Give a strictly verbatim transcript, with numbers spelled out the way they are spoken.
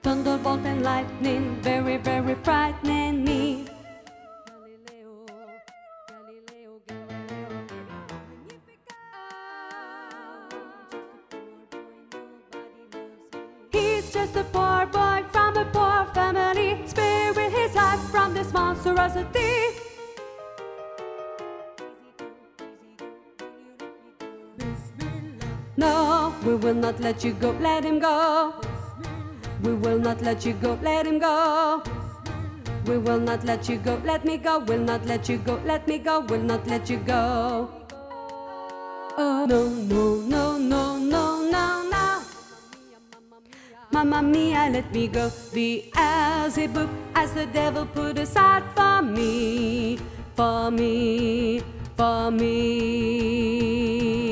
Thunderbolt and lightning, very, very frightening me. Galileo, Galileo, Galileo, he's just a poor boy from a poor family, sparing his life from this monstrosity. No, we will not let you go, let him go. We will not let you go, let him go. We will not let you go, let me go. Will not let you go, let me go. Will not let you go. Oh, no, no, no, no, no, no, no. Mamma mia, let me go. Beelzebub, as the devil put aside for me, for me, for me.